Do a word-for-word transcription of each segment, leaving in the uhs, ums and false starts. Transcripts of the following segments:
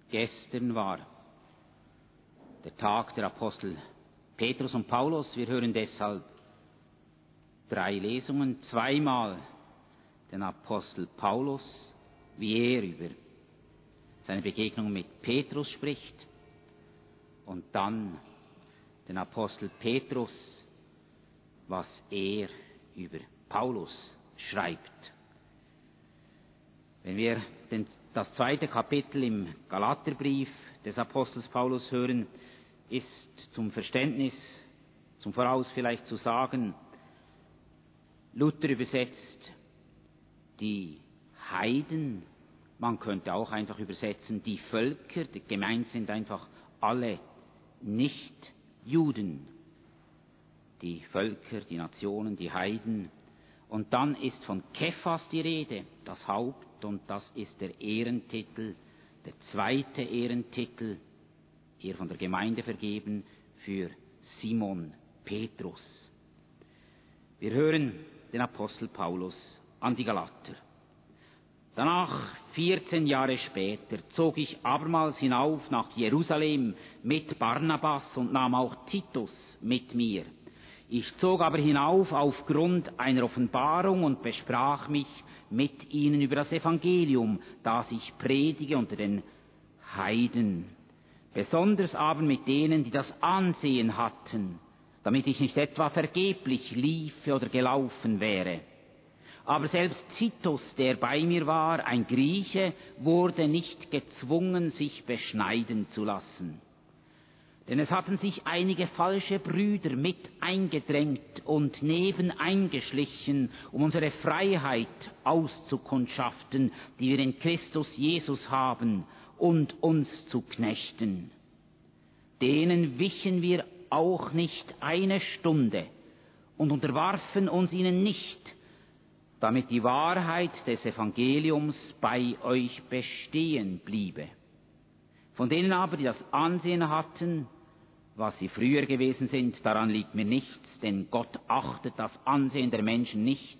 Gestern war der Tag der Apostel Petrus und Paulus. Wir hören deshalb drei Lesungen, zweimal den Apostel Paulus, wie er über seine Begegnung mit Petrus spricht, und dann den Apostel Petrus, was er über Paulus schreibt. Wenn wir den, das zweite Kapitel im Galaterbrief des Apostels Paulus hören, ist zum Verständnis, zum Voraus vielleicht zu sagen, Luther übersetzt die Heiden, man könnte auch einfach übersetzen die Völker, die gemeint sind einfach alle Nicht-Juden, die Völker, die Nationen, die Heiden. Und dann ist von Kephas die Rede, das Haupt, und das ist der Ehrentitel, der zweite Ehrentitel, hier von der Gemeinde vergeben, für Simon Petrus. Wir hören den Apostel Paulus an die Galater. Danach, vierzehn Jahre später, zog ich abermals hinauf nach Jerusalem mit Barnabas und nahm auch Titus mit mir. Ich zog aber hinauf aufgrund einer Offenbarung und besprach mich mit ihnen über das Evangelium, das ich predige unter den Heiden, besonders aber mit denen, die das Ansehen hatten, damit ich nicht etwa vergeblich liefe oder gelaufen wäre. Aber selbst Titus, der bei mir war, ein Grieche, wurde nicht gezwungen, sich beschneiden zu lassen. Denn es hatten sich einige falsche Brüder mit eingedrängt und neben eingeschlichen, um unsere Freiheit auszukundschaften, die wir in Christus Jesus haben, und uns zu knechten. Denen wichen wir auch nicht eine Stunde und unterwarfen uns ihnen nicht, damit die Wahrheit des Evangeliums bei euch bestehen bliebe. Von denen aber, die das Ansehen hatten, was sie früher gewesen sind, daran liegt mir nichts, denn Gott achtet das Ansehen der Menschen nicht.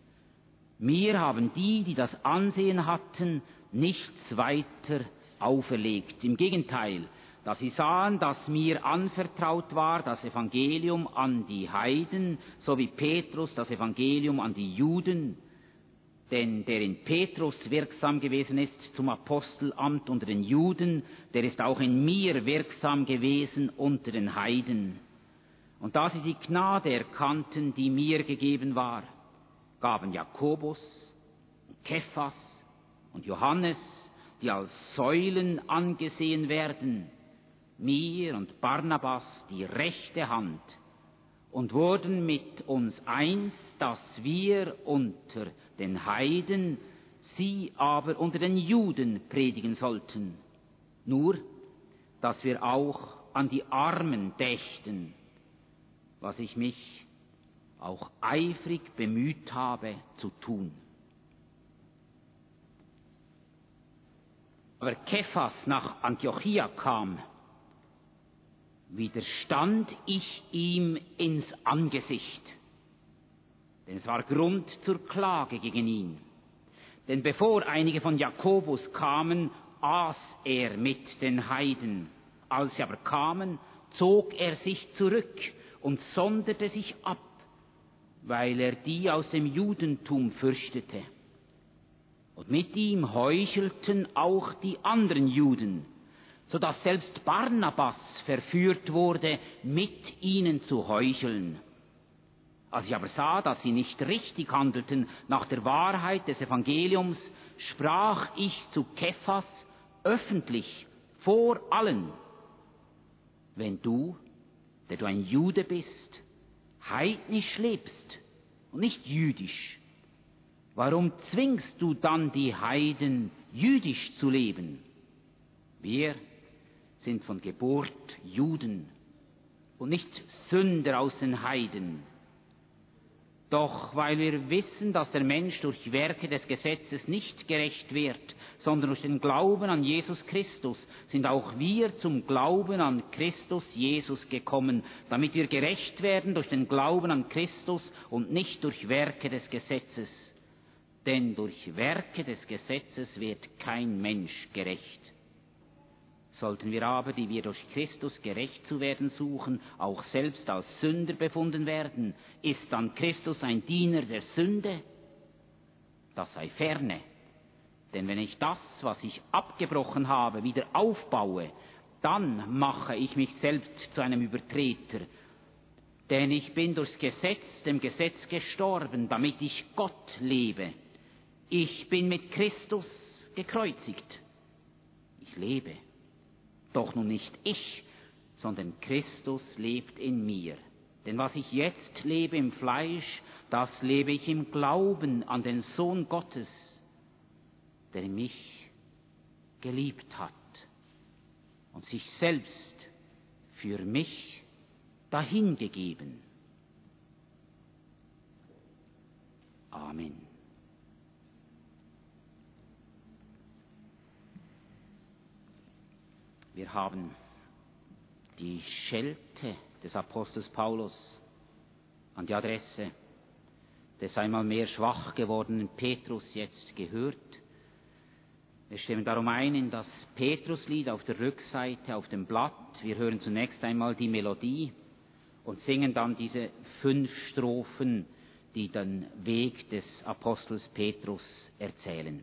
Mir haben die, die das Ansehen hatten, nichts weiter auferlegt. Im Gegenteil, da sie sahen, dass mir anvertraut war das Evangelium an die Heiden, so wie Petrus das Evangelium an die Juden, denn der in Petrus wirksam gewesen ist zum Apostelamt unter den Juden, der ist auch in mir wirksam gewesen unter den Heiden. Und da sie die Gnade erkannten, die mir gegeben war, gaben Jakobus, Kephas und Johannes, die als Säulen angesehen werden, mir und Barnabas die rechte Hand und wurden mit uns eins, dass wir unter den Heiden, sie aber unter den Juden predigen sollten. Nur, dass wir auch an die Armen dächten, was ich mich auch eifrig bemüht habe zu tun. Aber Kephas nach Antiochia kam, widerstand ich ihm ins Angesicht, denn es war Grund zur Klage gegen ihn. Denn bevor einige von Jakobus kamen, aß er mit den Heiden. Als sie aber kamen, zog er sich zurück und sonderte sich ab, weil er die aus dem Judentum fürchtete. Und mit ihm heuchelten auch die anderen Juden, so dass selbst Barnabas verführt wurde, mit ihnen zu heucheln. Als ich aber sah, dass sie nicht richtig handelten nach der Wahrheit des Evangeliums, sprach ich zu Kephas öffentlich vor allen: Wenn du, der du ein Jude bist, heidnisch lebst und nicht jüdisch, warum zwingst du dann die Heiden, jüdisch zu leben? Wir sind von Geburt Juden und nicht Sünder aus den Heiden. Doch weil wir wissen, dass der Mensch durch Werke des Gesetzes nicht gerecht wird, sondern durch den Glauben an Jesus Christus, sind auch wir zum Glauben an Christus Jesus gekommen, damit wir gerecht werden durch den Glauben an Christus und nicht durch Werke des Gesetzes. Denn durch Werke des Gesetzes wird kein Mensch gerecht. Sollten wir aber, die wir durch Christus gerecht zu werden suchen, auch selbst als Sünder befunden werden, ist dann Christus ein Diener der Sünde? Das sei ferne. Denn wenn ich das, was ich abgebrochen habe, wieder aufbaue, dann mache ich mich selbst zu einem Übertreter. Denn ich bin durchs Gesetz, dem Gesetz gestorben, damit ich Gott lebe. Ich bin mit Christus gekreuzigt. Ich lebe. Doch nun nicht ich, sondern Christus lebt in mir. Denn was ich jetzt lebe im Fleisch, das lebe ich im Glauben an den Sohn Gottes, der mich geliebt hat und sich selbst für mich dahingegeben. Amen. Wir haben die Schelte des Apostels Paulus an die Adresse des einmal mehr schwach gewordenen Petrus jetzt gehört. Wir stimmen darum ein in das Petruslied auf der Rückseite auf dem Blatt. Wir hören zunächst einmal die Melodie und singen dann diese fünf Strophen, die den Weg des Apostels Petrus erzählen.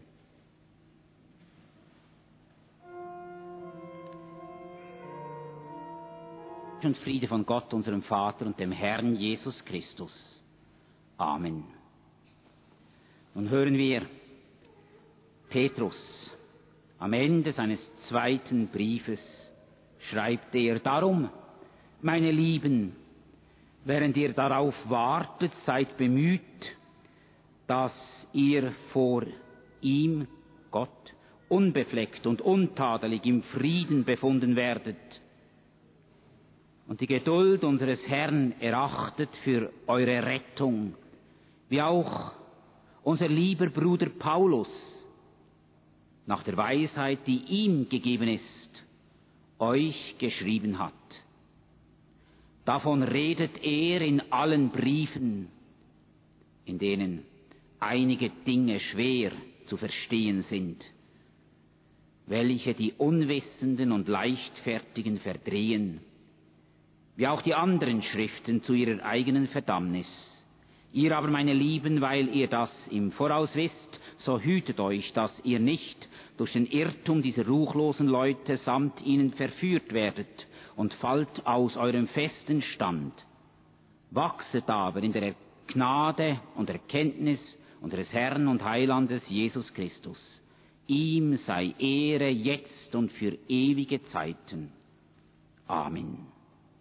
Und Friede von Gott, unserem Vater und dem Herrn Jesus Christus. Amen. Nun hören wir Petrus. Am Ende seines zweiten Briefes schreibt er: Darum, meine Lieben, während ihr darauf wartet, seid bemüht, dass ihr vor ihm, Gott, unbefleckt und untadelig im Frieden befunden werdet und die Geduld unseres Herrn erachtet für eure Rettung, wie auch unser lieber Bruder Paulus nach der Weisheit, die ihm gegeben ist, euch geschrieben hat. Davon redet er in allen Briefen, in denen einige Dinge schwer zu verstehen sind, welche die Unwissenden und Leichtfertigen verdrehen, wie auch die anderen Schriften zu ihrer eigenen Verdammnis. Ihr aber, meine Lieben, weil ihr das im Voraus wisst, so hütet euch, dass ihr nicht durch den Irrtum dieser ruchlosen Leute samt ihnen verführt werdet und fallt aus eurem festen Stand. Wachset aber in der Gnade und Erkenntnis unseres Herrn und Heilandes Jesus Christus. Ihm sei Ehre jetzt und für ewige Zeiten. Amen.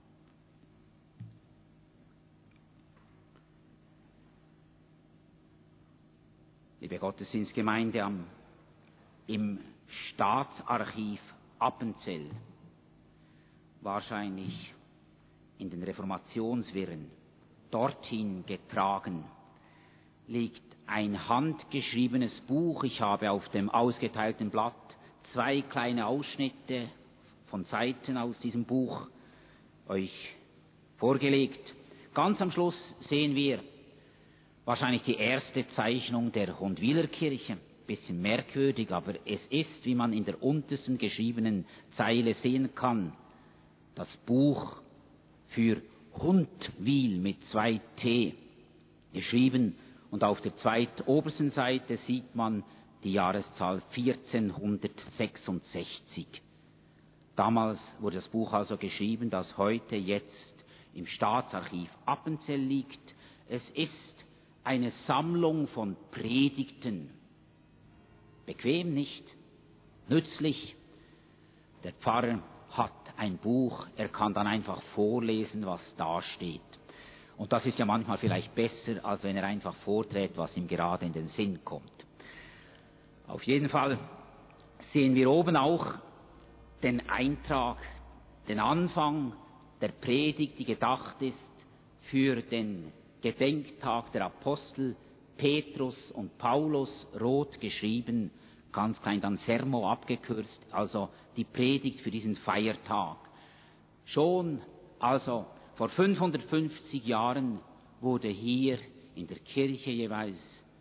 Liebe Gottesdienstgemeinde, am, im Staatsarchiv Appenzell, wahrscheinlich in den Reformationswirren, dorthin getragen, liegt ein handgeschriebenes Buch. Ich habe auf dem ausgeteilten Blatt zwei kleine Ausschnitte von Seiten aus diesem Buch euch vorgelegt. Ganz am Schluss sehen wir wahrscheinlich die erste Zeichnung der Hundwiler Kirche. Bisschen merkwürdig, aber es ist, wie man in der untersten geschriebenen Zeile sehen kann, das Buch für Hundwil mit zwei T geschrieben, und auf der zweitobersten Seite sieht man die Jahreszahl vierzehnhundertsechsundsechzig. Damals wurde das Buch also geschrieben, das heute jetzt im Staatsarchiv Appenzell liegt. Es ist eine Sammlung von Predigten. Bequem nicht, nützlich. Der Pfarrer hat ein Buch, er kann dann einfach vorlesen, was da steht. Und das ist ja manchmal vielleicht besser, als wenn er einfach vorträgt, was ihm gerade in den Sinn kommt. Auf jeden Fall sehen wir oben auch den Eintrag, den Anfang der Predigt, die gedacht ist für den Gedenktag der Apostel Petrus und Paulus, rot geschrieben, ganz klein dann Sermo abgekürzt, also die Predigt für diesen Feiertag. Schon also vor fünfhundertfünfzig Jahren wurde hier in der Kirche jeweils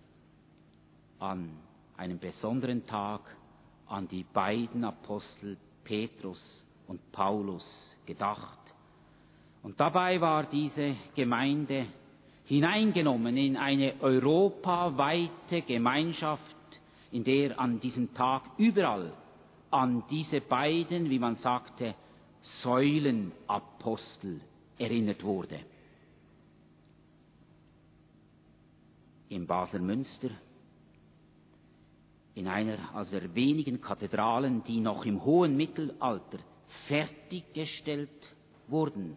an einem besonderen Tag an die beiden Apostel Petrus und Paulus gedacht. Und dabei war diese Gemeinde hineingenommen in eine europaweite Gemeinschaft, in der an diesem Tag überall an diese beiden, wie man sagte, Säulenapostel erinnert wurde. Im Basler Münster, in einer also der wenigen Kathedralen, die noch im hohen Mittelalter fertiggestellt wurden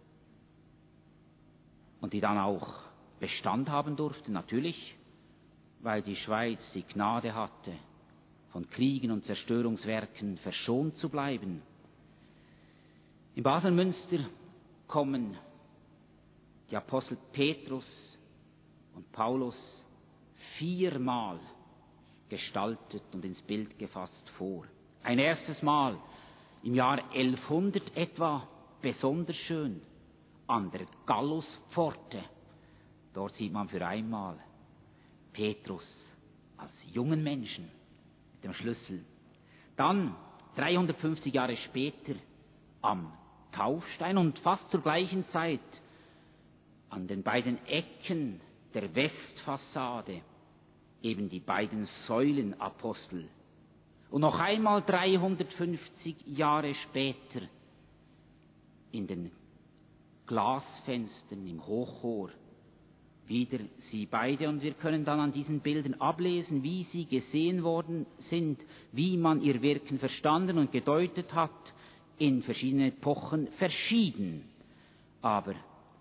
und die dann auch Bestand haben durften, natürlich, weil die Schweiz die Gnade hatte, von Kriegen und Zerstörungswerken verschont zu bleiben. Im Basler Münster kommen die Apostel Petrus und Paulus viermal gestaltet und ins Bild gefasst vor. Ein erstes Mal im Jahr elfhundert etwa, besonders schön, an der Galluspforte. Dort sieht man für einmal Petrus als jungen Menschen mit dem Schlüssel. Dann dreihundertfünfzig Jahre später am Taufstein und fast zur gleichen Zeit an den beiden Ecken der Westfassade eben die beiden Säulenapostel. Und noch einmal dreihundertfünfzig Jahre später in den Glasfenstern im Hochchor wieder sie beide, und wir können dann an diesen Bildern ablesen, wie sie gesehen worden sind, wie man ihr Wirken verstanden und gedeutet hat, in verschiedenen Epochen verschieden. Aber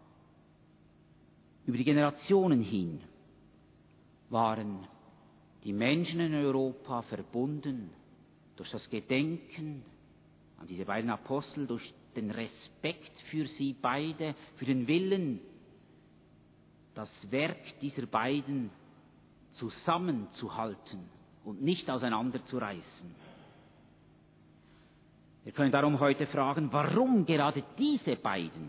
über die Generationen hin waren die Menschen in Europa verbunden durch das Gedenken an diese beiden Apostel, durch den Respekt für sie beide, für den Willen, das Werk dieser beiden zusammenzuhalten und nicht auseinanderzureißen. Wir können darum heute fragen, warum gerade diese beiden?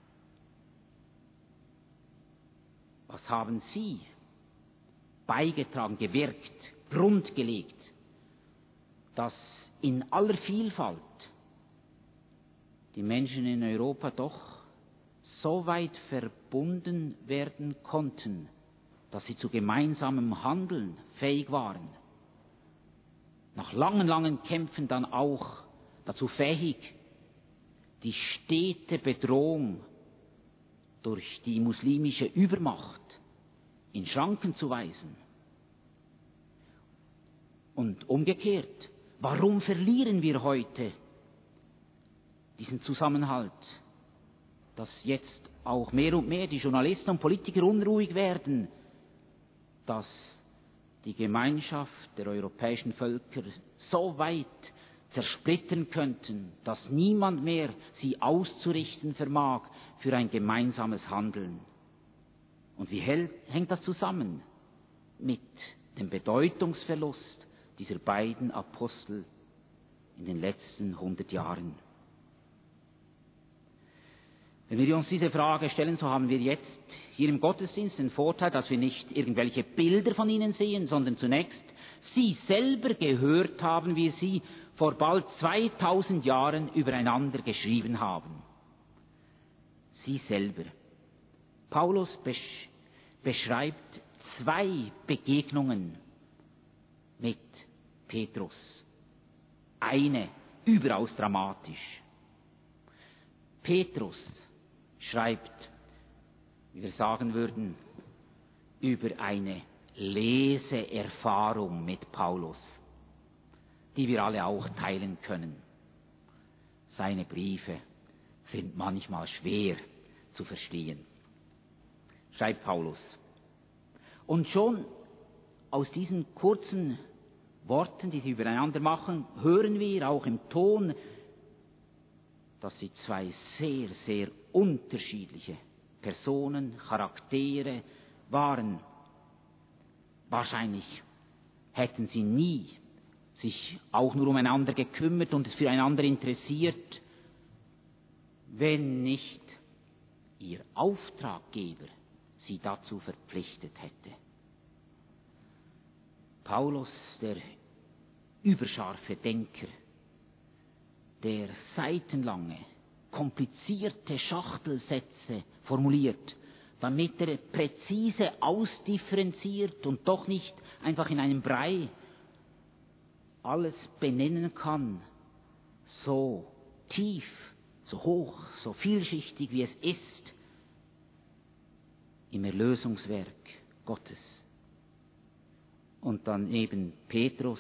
Was haben sie beigetragen, gewirkt, Grund gelegt, dass in aller Vielfalt die Menschen in Europa doch so weit verbunden werden konnten, dass sie zu gemeinsamem Handeln fähig waren. Nach langen, langen Kämpfen dann auch dazu fähig, die stete Bedrohung durch die muslimische Übermacht in Schranken zu weisen. Und umgekehrt, warum verlieren wir heute diesen Zusammenhalt, dass jetzt auch mehr und mehr die Journalisten und Politiker unruhig werden, dass die Gemeinschaft der europäischen Völker so weit zersplittern könnten, dass niemand mehr sie auszurichten vermag für ein gemeinsames Handeln. Und wie hält, hängt das zusammen mit dem Bedeutungsverlust dieser beiden Apostel in den letzten hundert Jahren? Wenn wir uns diese Frage stellen, so haben wir jetzt hier im Gottesdienst den Vorteil, dass wir nicht irgendwelche Bilder von ihnen sehen, sondern zunächst sie selber gehört haben, wie sie vor bald zweitausend Jahren übereinander geschrieben haben. Sie selber. Paulus besch- beschreibt zwei Begegnungen mit Petrus. Eine überaus dramatisch. Petrus schreibt, wie wir sagen würden, über eine Leseerfahrung mit Paulus, die wir alle auch teilen können. Seine Briefe sind manchmal schwer zu verstehen, schreibt Paulus. Und schon aus diesen kurzen Worten, die sie übereinander machen, hören wir auch im Ton, dass sie zwei sehr, sehr unterschiedliche Personen, Charaktere waren. Wahrscheinlich hätten sie nie sich auch nur umeinander gekümmert und es füreinander interessiert, wenn nicht ihr Auftraggeber sie dazu verpflichtet hätte. Paulus, der überscharfe Denker, der seitenlange, komplizierte Schachtelsätze formuliert, damit er präzise ausdifferenziert und doch nicht einfach in einem Brei alles benennen kann, so tief, so hoch, so vielschichtig wie es ist im Erlösungswerk Gottes. Und dann eben Petrus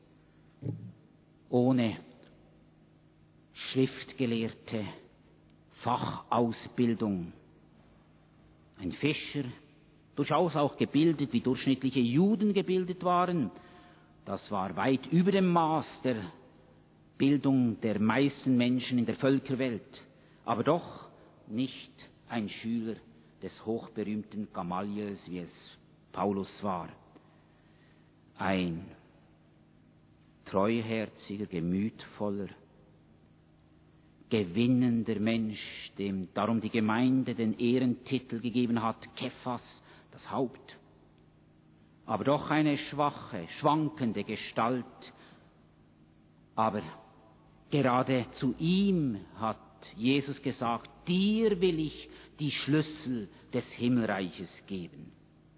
ohne schriftgelehrte Fachausbildung. Ein Fischer, durchaus auch gebildet, wie durchschnittliche Juden gebildet waren. Das war weit über dem Maß der Bildung der meisten Menschen in der Völkerwelt, aber doch nicht ein Schüler des hochberühmten Gamaliels, wie es Paulus war. Ein treuherziger, gemütvoller, gewinnender Mensch, dem darum die Gemeinde den Ehrentitel gegeben hat, Kephas, das Haupt. Aber doch eine schwache, schwankende Gestalt. Aber gerade zu ihm hat Jesus gesagt, dir will ich die Schlüssel des Himmelreiches geben.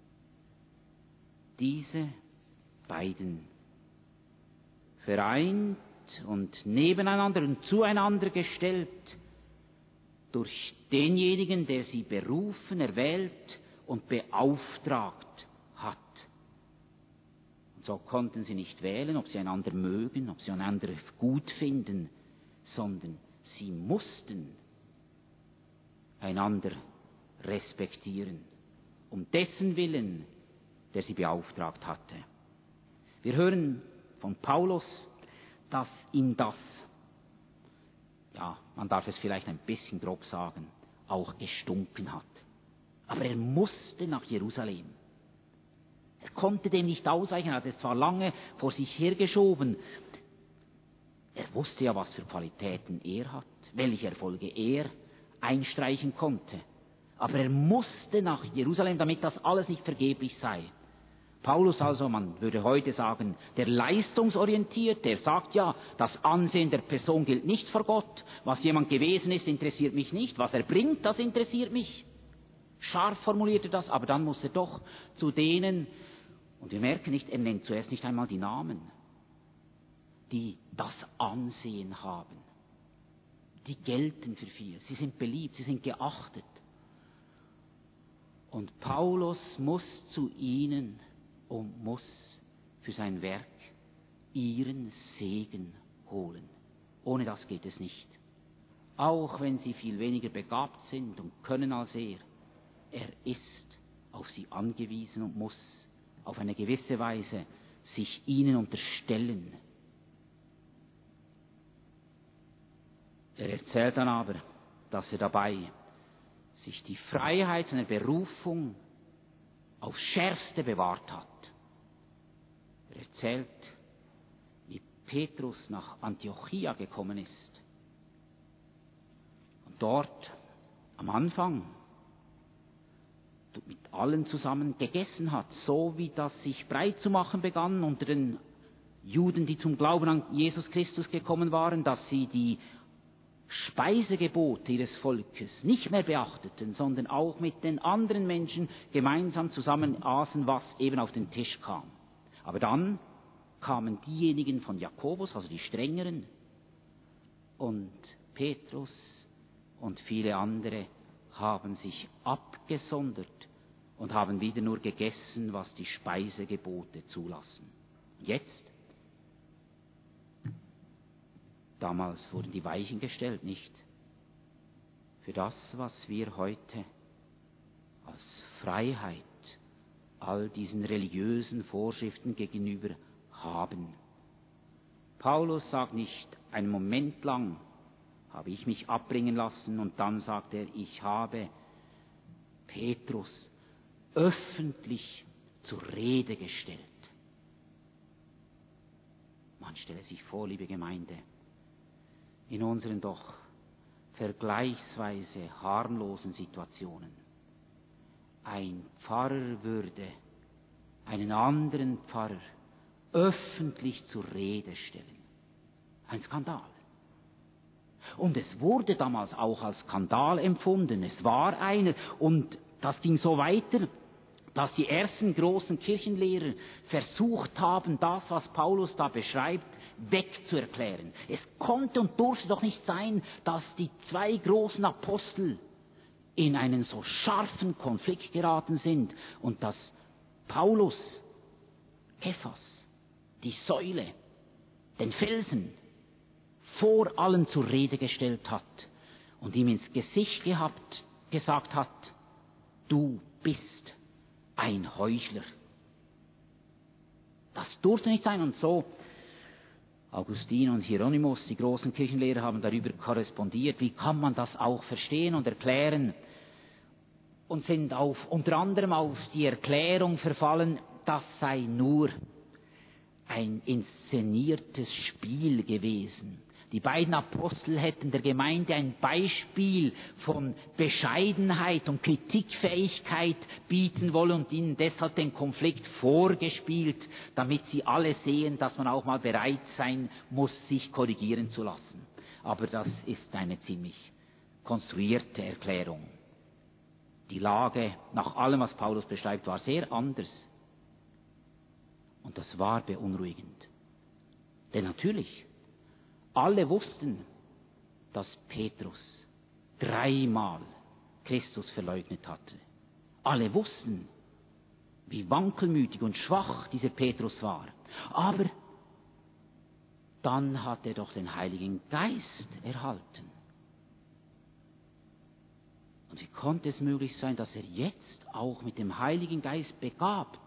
Diese beiden vereint und nebeneinander und zueinander gestellt durch denjenigen, der sie berufen, erwählt und beauftragt hat. Und so konnten sie nicht wählen, ob sie einander mögen, ob sie einander gut finden, sondern sie mussten einander respektieren, um dessen Willen, der sie beauftragt hatte. Wir hören von Paulus, dass ihm das, ja, man darf es vielleicht ein bisschen grob sagen, auch gestunken hat. Aber er musste nach Jerusalem. Er konnte dem nicht ausweichen, er hat es zwar lange vor sich hergeschoben. Er wusste ja, was für Qualitäten er hat, welche Erfolge er einstreichen konnte. Aber er musste nach Jerusalem, damit das alles nicht vergeblich sei. Paulus also, man würde heute sagen, der leistungsorientiert, der sagt ja, das Ansehen der Person gilt nicht vor Gott. Was jemand gewesen ist, interessiert mich nicht. Was er bringt, das interessiert mich. Scharf formuliert er das, aber dann muss er doch zu denen, und wir merken nicht, er nennt zuerst nicht einmal die Namen, die das Ansehen haben. Die gelten für viel, sie sind beliebt, sie sind geachtet. Und Paulus muss zu ihnen und muss für sein Werk ihren Segen holen. Ohne das geht es nicht. Auch wenn sie viel weniger begabt sind und können als er, er ist auf sie angewiesen und muss auf eine gewisse Weise sich ihnen unterstellen. Er erzählt dann aber, dass er dabei sich die Freiheit seiner Berufung aufs Schärfste bewahrt hat. Er erzählt, wie Petrus nach Antiochia gekommen ist und dort am Anfang mit allen zusammen gegessen hat, so wie das sich breit zu machen begann unter den Juden, die zum Glauben an Jesus Christus gekommen waren, dass sie die Speisegebote ihres Volkes nicht mehr beachteten, sondern auch mit den anderen Menschen gemeinsam zusammen aßen, was eben auf den Tisch kam. Aber dann kamen diejenigen von Jakobus, also die Strengeren, und Petrus und viele andere haben sich abgesondert und haben wieder nur gegessen, was die Speisegebote zulassen. Jetzt? Damals wurden die Weichen gestellt, nicht? Für das, was wir heute als Freiheit all diesen religiösen Vorschriften gegenüber haben. Paulus sagt nicht, einen Moment lang habe ich mich abbringen lassen und dann sagt er, ich habe Petrus öffentlich zur Rede gestellt. Man stelle sich vor, liebe Gemeinde, in unseren doch vergleichsweise harmlosen Situationen. Ein Pfarrer würde einen anderen Pfarrer öffentlich zur Rede stellen. Ein Skandal. Und es wurde damals auch als Skandal empfunden. Es war einer. Und das ging so weiter, dass die ersten großen Kirchenlehrer versucht haben, das, was Paulus da beschreibt, wegzuerklären. Es konnte und durfte doch nicht sein, dass die zwei großen Apostel in einen so scharfen Konflikt geraten sind und dass Paulus Kephas, die Säule, den Felsen, vor allen zur Rede gestellt hat und ihm ins Gesicht gehabt, gesagt hat, du bist ein Heuchler. Das durfte nicht sein. Und so, Augustin und Hieronymus, die großen Kirchenlehrer, haben darüber korrespondiert. Wie kann man das auch verstehen und erklären? Und sind auf, unter anderem auf die Erklärung verfallen, das sei nur ein inszeniertes Spiel gewesen. Die beiden Apostel hätten der Gemeinde ein Beispiel von Bescheidenheit und Kritikfähigkeit bieten wollen und ihnen deshalb den Konflikt vorgespielt, damit sie alle sehen, dass man auch mal bereit sein muss, sich korrigieren zu lassen. Aber das ist eine ziemlich konstruierte Erklärung. Die Lage, nach allem, was Paulus beschreibt, war sehr anders. Und das war beunruhigend. Denn natürlich, alle wussten, dass Petrus dreimal Christus verleugnet hatte. Alle wussten, wie wankelmütig und schwach dieser Petrus war. Aber dann hat er doch den Heiligen Geist erhalten. Und wie konnte es möglich sein, dass er jetzt auch mit dem Heiligen Geist begabt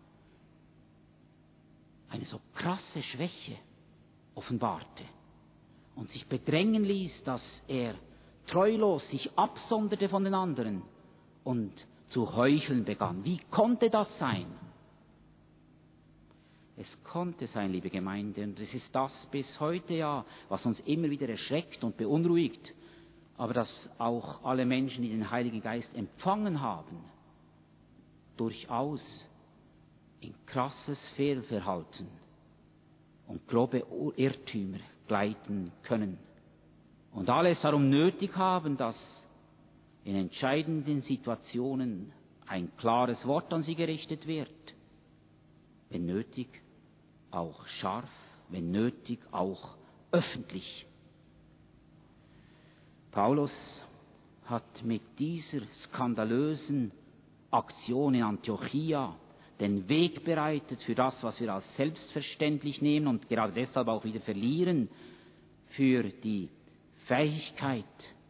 eine so krasse Schwäche offenbarte und sich bedrängen ließ, dass er treulos sich absonderte von den anderen und zu heucheln begann? Wie konnte das sein? Es konnte sein, liebe Gemeinde, und es ist das bis heute ja, was uns immer wieder erschreckt und beunruhigt, aber dass auch alle Menschen, die den Heiligen Geist empfangen haben, durchaus in krasses Fehlverhalten und grobe Irrtümer gleiten können. Und alles darum nötig haben, dass in entscheidenden Situationen ein klares Wort an sie gerichtet wird. Wenn nötig, auch scharf, wenn nötig, auch öffentlich. Paulus hat mit dieser skandalösen Aktion in Antiochia den Weg bereitet für das, was wir als selbstverständlich nehmen und gerade deshalb auch wieder verlieren, für die Fähigkeit,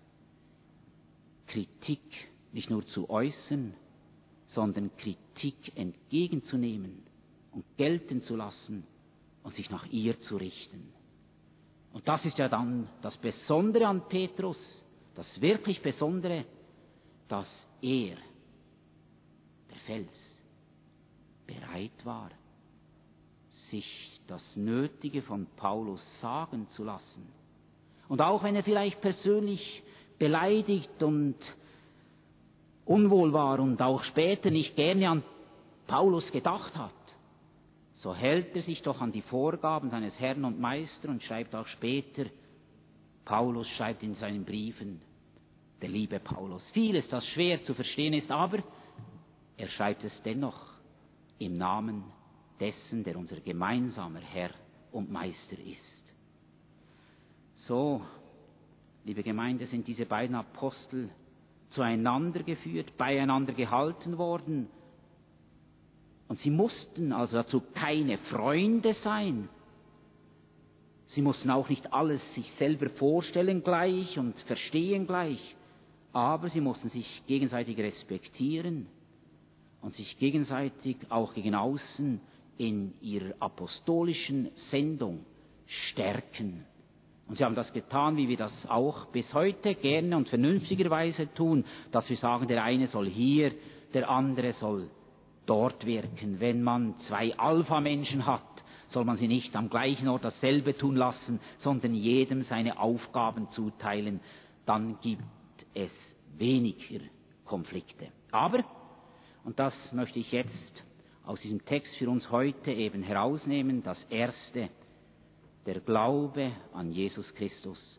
Kritik nicht nur zu äußern, sondern Kritik entgegenzunehmen und gelten zu lassen und sich nach ihr zu richten. Und das ist ja dann das Besondere an Petrus, das wirklich Besondere, dass er, der Fels, bereit war, sich das Nötige von Paulus sagen zu lassen. Und auch wenn er vielleicht persönlich beleidigt und unwohl war und auch später nicht gerne an Paulus gedacht hat, so hält er sich doch an die Vorgaben seines Herrn und Meisters und schreibt auch später, Paulus schreibt in seinen Briefen, der liebe Paulus, vieles, das schwer zu verstehen ist, aber er schreibt es dennoch im Namen dessen, der unser gemeinsamer Herr und Meister ist. So, liebe Gemeinde, sind diese beiden Apostel zueinander geführt, beieinander gehalten worden. Und sie mussten also dazu keine Freunde sein. Sie mussten auch nicht alles sich selber vorstellen gleich und verstehen gleich. Aber sie mussten sich gegenseitig respektieren und sich gegenseitig auch gegen außen in ihrer apostolischen Sendung stärken. Und sie haben das getan, wie wir das auch bis heute gerne und vernünftigerweise tun, dass wir sagen, der eine soll hier, der andere soll dort wirken. Wenn man zwei Alpha-Menschen hat, soll man sie nicht am gleichen Ort dasselbe tun lassen, sondern jedem seine Aufgaben zuteilen. Dann gibt es weniger Konflikte. Aber, und das möchte ich jetzt aus diesem Text für uns heute eben herausnehmen, das Erste, der Glaube an Jesus Christus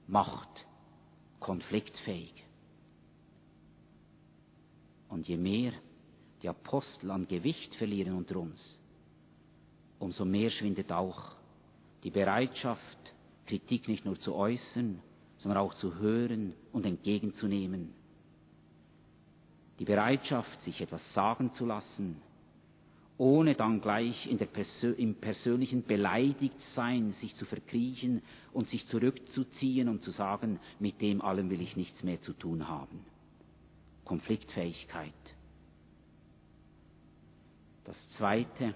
macht konfliktfähig. Und je mehr die Apostel an Gewicht verlieren unter uns, umso mehr schwindet auch die Bereitschaft, Kritik nicht nur zu äußern, sondern auch zu hören und entgegenzunehmen. Die Bereitschaft, sich etwas sagen zu lassen, ohne dann gleich in der Persö- im persönlichen Beleidigtsein sich zu verkriechen und sich zurückzuziehen und zu sagen, mit dem allem will ich nichts mehr zu tun haben. Konfliktfähigkeit. Das Zweite,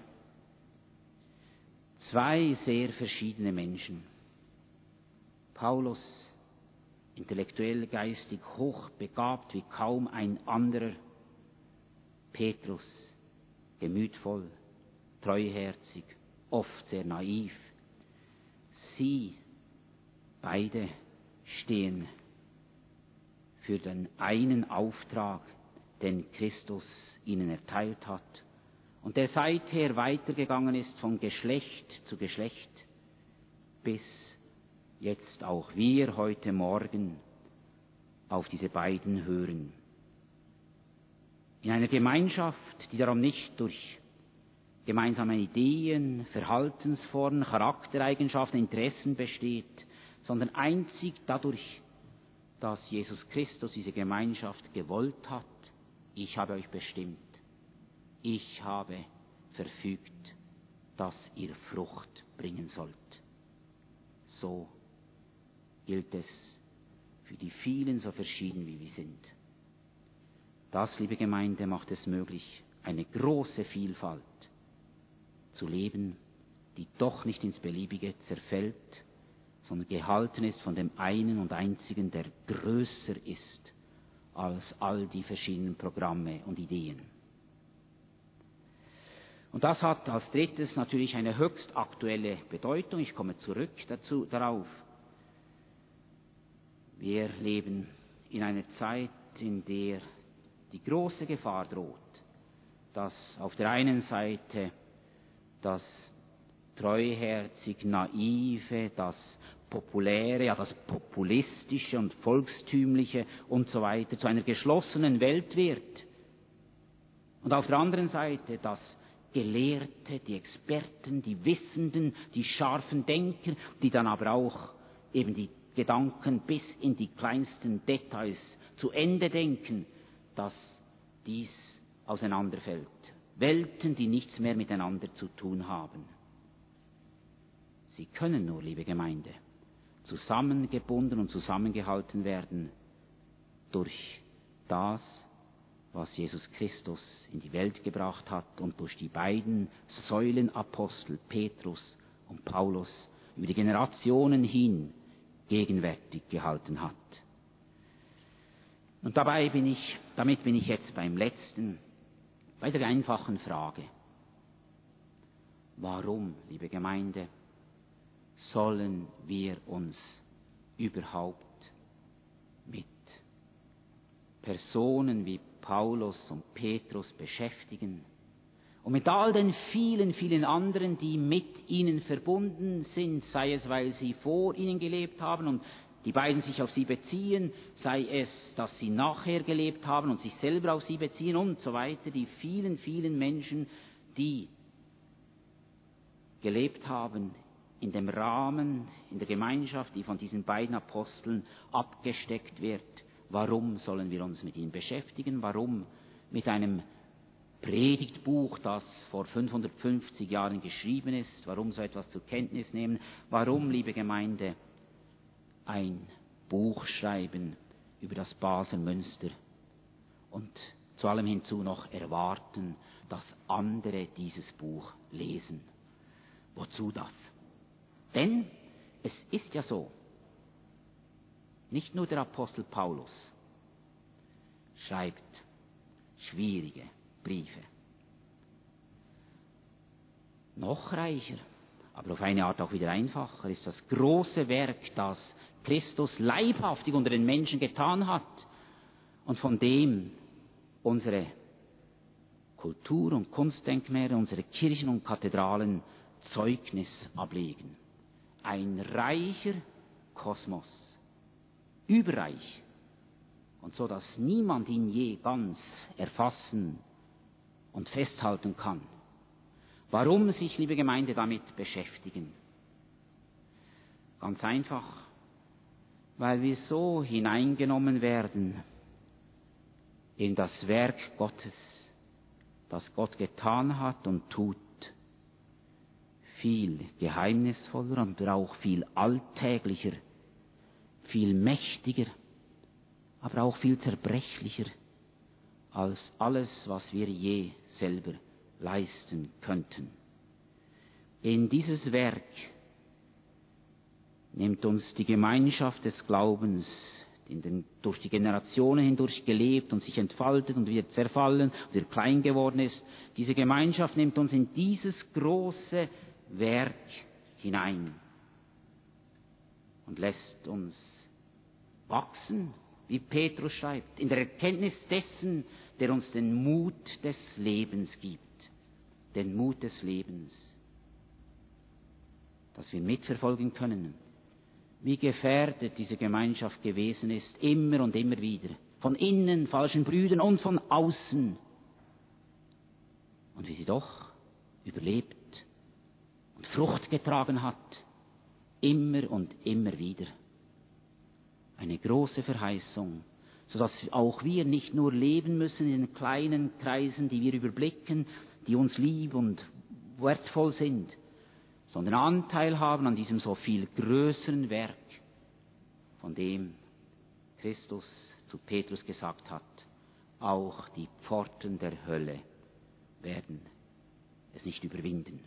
zwei sehr verschiedene Menschen. Paulus, intellektuell, geistig hochbegabt wie kaum ein anderer. Petrus, gemütvoll, treuherzig, oft sehr naiv. Sie beide stehen für den einen Auftrag, den Christus ihnen erteilt hat und der seither weitergegangen ist von Geschlecht zu Geschlecht, bis jetzt auch wir heute Morgen auf diese beiden hören. In einer Gemeinschaft, die darum nicht durch gemeinsame Ideen, Verhaltensformen, Charaktereigenschaften, Interessen besteht, sondern einzig dadurch, dass Jesus Christus diese Gemeinschaft gewollt hat. Ich habe euch bestimmt, ich habe verfügt, dass ihr Frucht bringen sollt. So gilt es für die vielen, so verschieden wie wir sind. Das, liebe Gemeinde, macht es möglich, eine große Vielfalt zu leben, die doch nicht ins Beliebige zerfällt, sondern gehalten ist von dem einen und einzigen, der größer ist als all die verschiedenen Programme und Ideen. Und das hat als drittes natürlich eine höchst aktuelle Bedeutung. Ich komme zurück dazu, darauf. Wir leben in einer Zeit, in der die große Gefahr droht, dass auf der einen Seite das treuherzig Naive, das Populäre, ja das Populistische und Volkstümliche und so weiter zu einer geschlossenen Welt wird. Und auf der anderen Seite das Gelehrte, die Experten, die Wissenden, die scharfen Denker, die dann aber auch eben die Gedanken bis in die kleinsten Details zu Ende denken, dass dies auseinanderfällt. Welten, die nichts mehr miteinander zu tun haben. Sie können nur, liebe Gemeinde, zusammengebunden und zusammengehalten werden durch das, was Jesus Christus in die Welt gebracht hat und durch die beiden Säulenapostel Petrus und Paulus über die Generationen hin gegenwärtig gehalten hat. Und dabei bin ich, damit bin ich jetzt beim letzten, bei der einfachen Frage. Warum, liebe Gemeinde, sollen wir uns überhaupt mit Personen wie Paulus und Petrus beschäftigen und mit all den vielen, vielen anderen, die mit ihnen verbunden sind, sei es, weil sie vor ihnen gelebt haben und die beiden sich auf sie beziehen, sei es, dass sie nachher gelebt haben und sich selber auf sie beziehen und so weiter, die vielen, vielen Menschen, die gelebt haben in dem Rahmen, in der Gemeinschaft, die von diesen beiden Aposteln abgesteckt wird. Warum sollen wir uns mit ihnen beschäftigen? Warum mit einem Predigtbuch, das vor fünfhundertfünfzig Jahren geschrieben ist? Warum so etwas zur Kenntnis nehmen? Warum, liebe Gemeinde, ein Buch schreiben über das Basler Münster und zu allem hinzu noch erwarten, dass andere dieses Buch lesen? Wozu das? Denn es ist ja so, nicht nur der Apostel Paulus schreibt schwierige Briefe. Noch reicher, aber auf eine Art auch wieder einfacher, ist das große Werk, das Christus leibhaftig unter den Menschen getan hat und von dem unsere Kultur- und Kunstdenkmäler, unsere Kirchen und Kathedralen Zeugnis ablegen. Ein reicher Kosmos überreich und so, dass niemand ihn je ganz erfassen und festhalten kann. Warum sich, liebe Gemeinde, damit beschäftigen? Ganz einfach, weil wir so hineingenommen werden in das Werk Gottes, das Gott getan hat und tut. Viel geheimnisvoller, aber auch viel alltäglicher, viel mächtiger, aber auch viel zerbrechlicher als alles, was wir je selber leisten könnten. In dieses Werk nimmt uns die Gemeinschaft des Glaubens, in den, durch die Generationen hindurch gelebt und sich entfaltet und wieder zerfallen und wieder klein geworden ist, diese Gemeinschaft nimmt uns in dieses große Werk hinein und lässt uns wachsen, wie Petrus schreibt, in der Erkenntnis dessen, der uns den Mut des Lebens gibt. Den Mut des Lebens. Dass wir mitverfolgen können, wie gefährdet diese Gemeinschaft gewesen ist, immer und immer wieder. Von innen, falschen Brüdern und von außen. Und wie sie doch überlebt und Frucht getragen hat, immer und immer wieder. Eine große Verheißung, sodass auch wir nicht nur leben müssen in den kleinen Kreisen, die wir überblicken, die uns lieb und wertvoll sind, sondern Anteil haben an diesem so viel größeren Werk, von dem Christus zu Petrus gesagt hat, auch die Pforten der Hölle werden es nicht überwinden.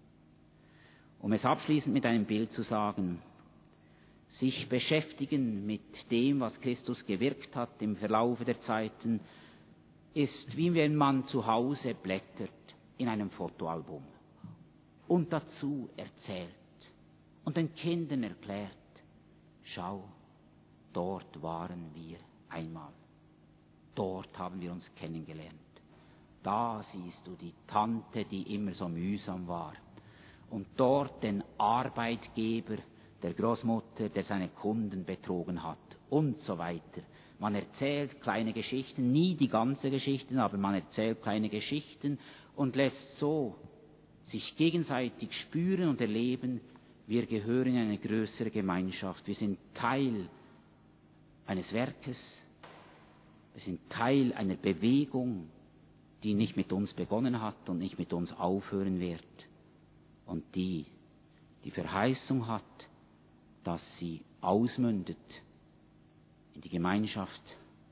Um es abschließend mit einem Bild zu sagen, sich beschäftigen mit dem, was Christus gewirkt hat im Verlaufe der Zeiten, ist wie wenn man zu Hause blättert in einem Fotoalbum und dazu erzählt und den Kindern erklärt, schau, dort waren wir einmal, dort haben wir uns kennengelernt, da siehst du die Tante, die immer so mühsam war und dort den Arbeitgeber der Großmutter, der seine Kunden betrogen hat und so weiter. Man erzählt kleine Geschichten, nie die ganze Geschichten, aber man erzählt kleine Geschichten und lässt so sich gegenseitig spüren und erleben, wir gehören in eine größere Gemeinschaft. Wir sind Teil eines Werkes, wir sind Teil einer Bewegung, die nicht mit uns begonnen hat und nicht mit uns aufhören wird und die die Verheißung hat, dass sie ausmündet in die Gemeinschaft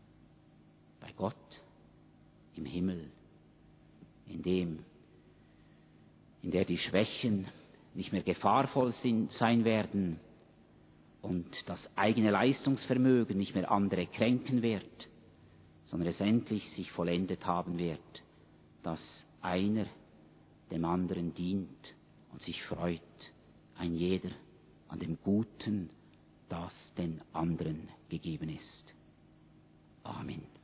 bei Gott im Himmel, in dem, in der die Schwächen nicht mehr gefahrvoll sind, sein werden und das eigene Leistungsvermögen nicht mehr andere kränken wird, sondern es endlich sich vollendet haben wird, dass einer dem anderen dient und sich freut, ein jeder an dem Guten, das den anderen gegeben ist. Amen.